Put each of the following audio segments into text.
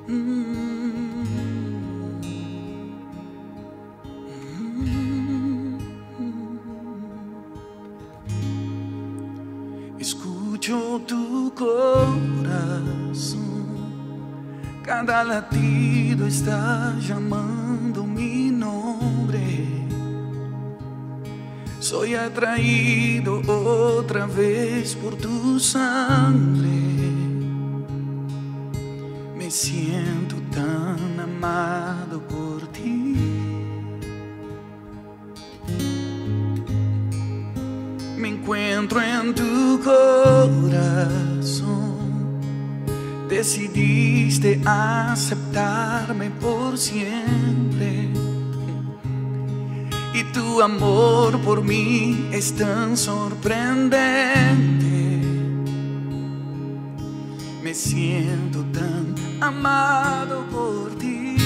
Escucho tu corazón, cada latido está llamando mi nombre. Soy atraído otra vez por tu sangre. Me siento tan amado por ti. Me encuentro en tu corazón. Decidiste aceptarme por siempre. Y tu amor por mí es tan sorprendente. Me siento tan amado por ti,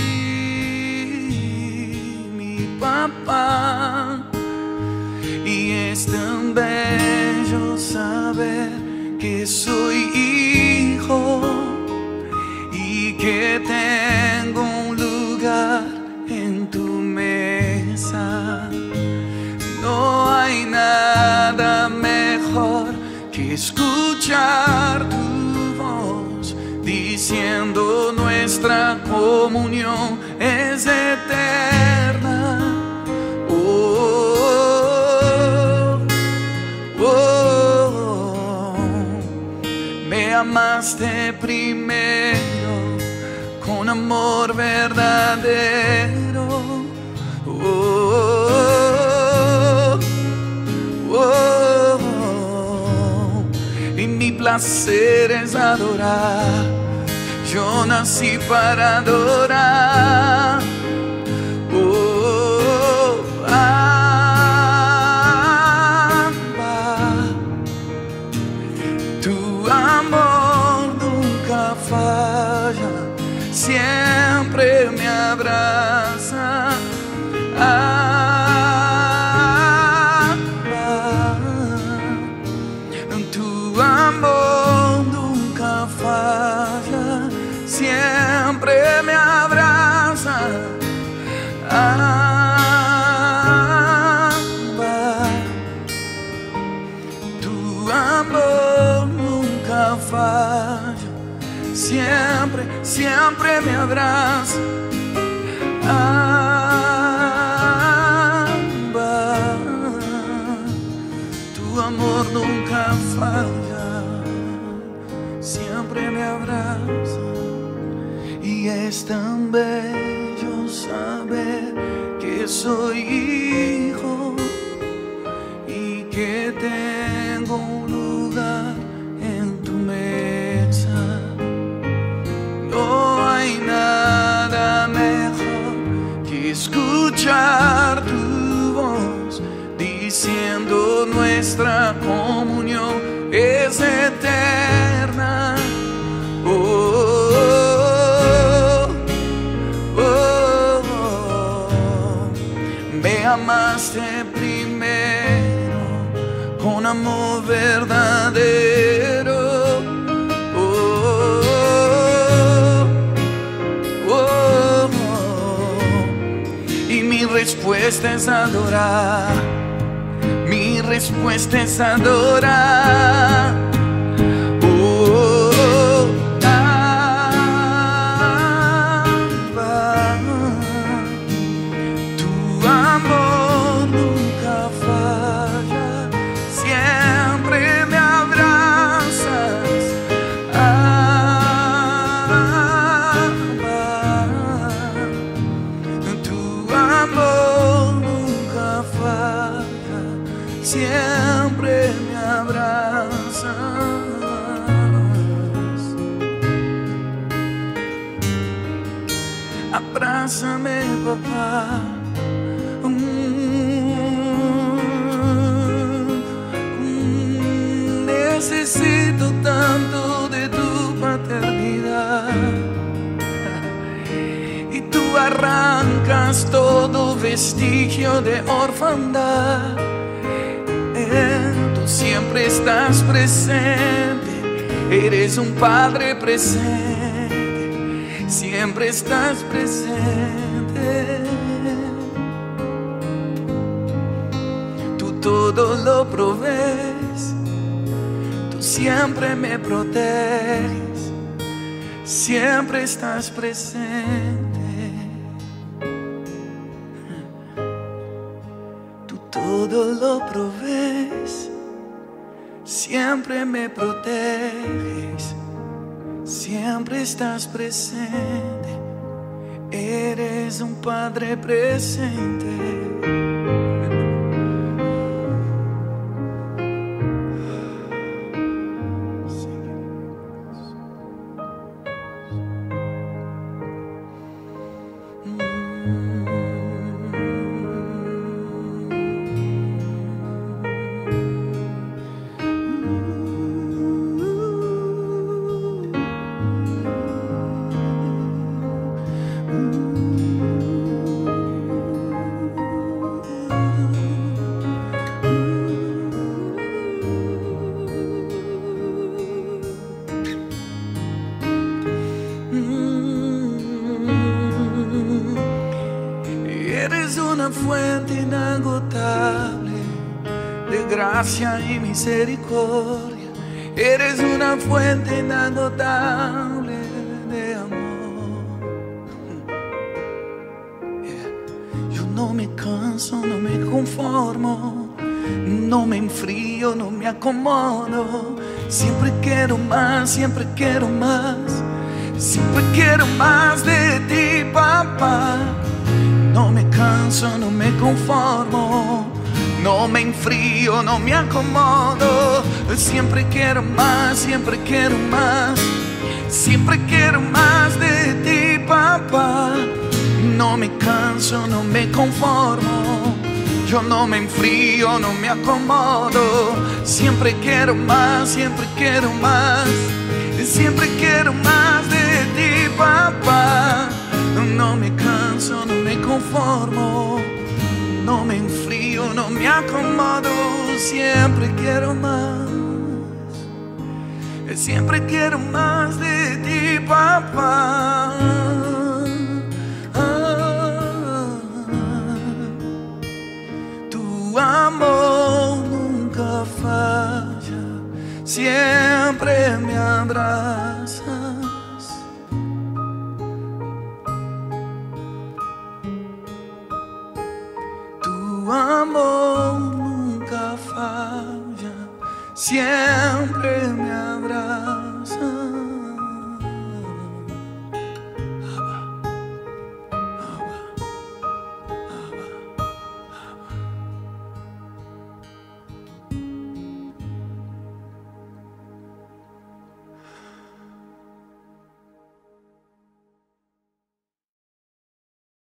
mi papá. Y es tan bello saber que soy hijo y que tengo un lugar en tu mesa. No hay nada mejor que escuchar tu voz diciendo nuestra comunión es eterna. Me amaste primero con amor verdadero. Y mi placer es adorar. Yo nací para adorar. Tu amor nunca falla, siempre me abraza. Tu amor nunca falla, siempre me abraza. Tu amor nunca falla, siempre, siempre me abraza. Tu amor nunca falla, siempre me abraza. Y es tan bello saber que soy hijo y que tengo un lugar en tu mesa. No hay nada mejor que escuchar tu voz diciendo nuestra comunión es eterna. Me amaste primero con amor verdadero. Y mi respuesta es adorar. Mi respuesta es adorar. Tu amor nunca falla, siempre me abrazas. Tu amor nunca falla, siempre me abrazas. Abrázame, papá. Necesito tanto de tu paternidad. Y tú arrancas todo vestigio de orfandad. Tú siempre estás presente, eres un padre presente siempre estás presente. Tú todo lo provees, tú siempre me proteges, siempre estás presente. Tú todo lo provees, siempre me proteges, siempre estás presente. Eres un Padre presente. Eres una fuente inagotable de gracia y misericordia. Eres una fuente inagotable de amor. Yo no me canso, no me conformo, no me enfrío, no me acomodo. Siempre quiero más, siempre quiero más. Siempre quiero más de ti, papá. No me canso, no me conformo, no me enfrío, no me acomodo. Siempre quiero más, siempre quiero más. Siempre quiero más de ti, papá. No me canso, no me conformo, yo no me enfrío, no me acomodo. Siempre quiero más, siempre quiero más. Siempre quiero más de ti, papá. No me canso, no me conformo, no me enfrío, no me acomodo. Siempre quiero más. Siempre quiero más de ti, papá.